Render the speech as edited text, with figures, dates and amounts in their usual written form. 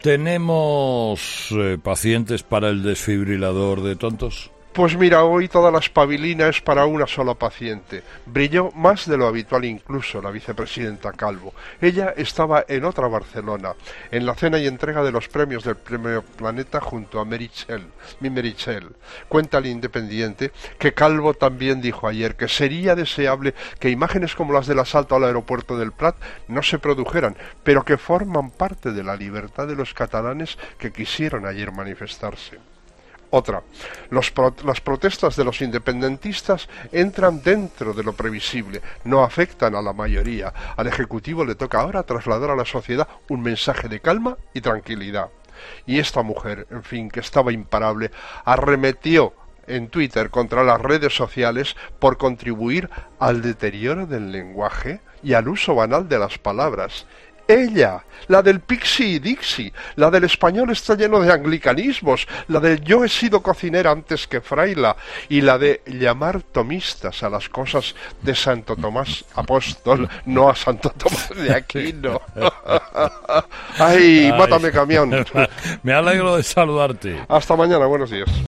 ¿Tenemos pacientes para el desfibrilador de tontos? Pues mira, hoy toda la espabilina es para una sola paciente. Brilló más de lo habitual incluso la vicepresidenta Calvo. Ella estaba en otra Barcelona, en la cena y entrega de los premios del Premio Planeta junto a mi Meritxell. Cuenta el Independiente que Calvo también dijo ayer que sería deseable que imágenes como las del asalto al aeropuerto del Prat no se produjeran, pero que forman parte de la libertad de los catalanes que quisieron ayer manifestarse. Otra, las protestas de los independentistas entran dentro de lo previsible, no afectan a la mayoría. Al Ejecutivo le toca ahora trasladar a la sociedad un mensaje de calma y tranquilidad. Y esta mujer, en fin, que estaba imparable, arremetió en Twitter contra las redes sociales por contribuir al deterioro del lenguaje y al uso banal de las palabras. Ella, la del Pixie y Dixie, la del español está lleno de anglicanismos, la del yo he sido cocinera antes que fraila, y la de llamar tomistas a las cosas de Santo Tomás Apóstol, no a Santo Tomás de Aquino. ¡Ay, mátame camión! Me alegro de saludarte. Hasta mañana, buenos días.